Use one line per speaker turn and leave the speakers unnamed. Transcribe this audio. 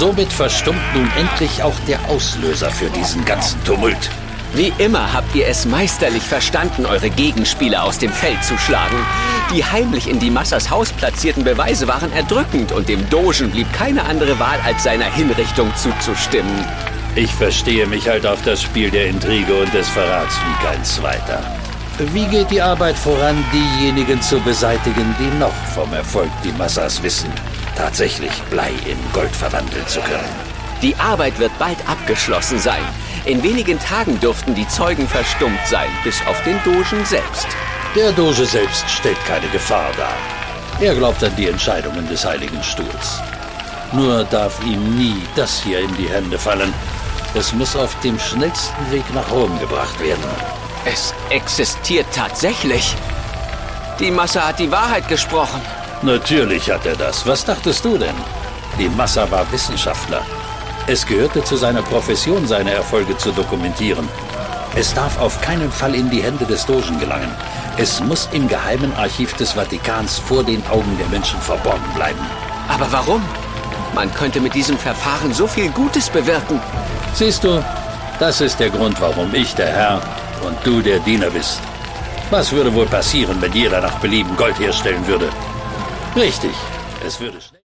somit verstummt nun endlich auch der Auslöser für diesen ganzen Tumult.
Wie immer habt ihr es meisterlich verstanden, eure Gegenspieler aus dem Feld zu schlagen. Die heimlich in die Massas Haus platzierten Beweise waren erdrückend und dem Dogen blieb keine andere Wahl, als seiner Hinrichtung zuzustimmen.
Ich verstehe mich halt auf das Spiel der Intrige und des Verrats wie kein zweiter. Wie geht die Arbeit voran, diejenigen zu beseitigen, die noch vom Erfolg die Massas wissen, tatsächlich Blei in Gold verwandeln zu können?
Die Arbeit wird bald abgeschlossen sein. In wenigen Tagen dürften die Zeugen verstummt sein, bis auf den Dogen selbst.
Der Doge selbst stellt keine Gefahr dar. Er glaubt an die Entscheidungen des Heiligen Stuhls. Nur darf ihm nie das hier in die Hände fallen. Es muss auf dem schnellsten Weg nach Rom gebracht werden.
Es existiert tatsächlich. Die Massa hat die Wahrheit gesprochen.
Natürlich hat er das. Was dachtest du denn? Die Massa war Wissenschaftler. Es gehörte zu seiner Profession, seine Erfolge zu dokumentieren. Es darf auf keinen Fall in die Hände des Dogen gelangen. Es muss im geheimen Archiv des Vatikans vor den Augen der Menschen verborgen bleiben.
Aber warum? Man könnte mit diesem Verfahren so viel Gutes bewirken.
Siehst du, das ist der Grund, warum ich der Herr und du der Diener bist. Was würde wohl passieren, wenn jeder nach Belieben Gold herstellen würde? Richtig, es würde schnell...